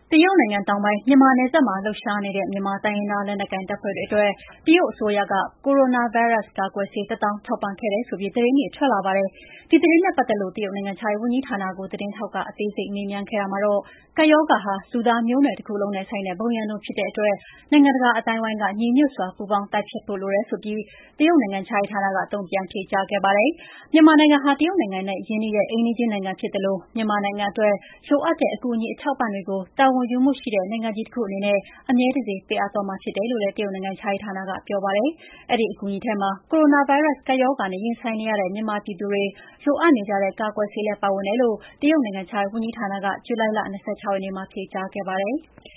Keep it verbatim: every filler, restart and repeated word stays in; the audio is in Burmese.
တရုတ်နိုင်ငံတောင်ပိုင်း မြန်မာနယ်စပ်မှာလှုပ်ရှားနေတဲ့ မြန်မာတိုင်းရင်းသားလက်နက်ကိုင်တပ်ဖွဲ့တွေအတွက် တရုတ်အစိုးရက ကိုရိုနာဗိုင်းရပ်စ်ကာကွယ်ဆေး တစ်သောင်းထောက်ပံ့ခဲ့တယ်ဆိုပြီးသတင်းတွေထွက်လာပါတယ်။ ဒီသတင်းနဲ့ပတ်သက်လို့ တရုတ်နိုင်ငံခြားရေးဝန်ကြီးဌာနကို သတင်းထောက်က အသေးစိတ်မေးမြန်းခဲ့တာမှာတော့ ကပ်ရောဂါဟာ လူသားမျိုးနွယ်တခုလုံးနဲ့ဆိုင်တဲ့ ဘုံရန်သူဖြစ်တဲ့အတွက် နိုင်ငံတကာအသိုင်းအဝိုင်းက ညီညွှတ်စွာပူးပေါင်းတိုက်ဖျက်ဖို့လိုတယ်ဆိုပြီး တရုတ်နိုင်ငံခြားရေးဌာနက တုံ့ပြန်ဖြေကြားခဲ့ပါတယ်။ မြန်မာနိုင်ငံဟာ တရုတ်နိုင်ငံနဲ့ရင်းနှီးတဲ့အိမ်နီးချင်းနိုင်ငံဖြစ်သလို မြန်မာနိုင်ငံအတွက်လိုအပ်တဲ့အကူအညီအထောက်အပံ့တွေကို တာဝန်ယူမှုရှိတဲ့နိုင်ငံကြီးတခုအနေနဲ့ အမြဲတစေပေးအပ်သွားမှာဖြစ်တယ်လို့လည်း တရုတ်နိုင်ငံခြားရေးဌာနကပြောပါတယ်။ အဲဒီအကူအညီထဲမှာ ကိုရိုနာဗိုင်းရပ်စ်ကပ်ရောဂါနဲ့ရင်ဆိုင်နေရတဲ့မြန်မာပြည်သူတွေလိုအပ်နေကြတဲ့ ကာကွယ်ဆေးလည်းပါဝင်တယ်လို့ တရုတ်နိုင်ငံခြားရေးဝန်ကြီးဌာနက ဇူလိုင်လ ၂၆ ရက်နေ့မှာဖြေကြားခဲ့ပါတယ်။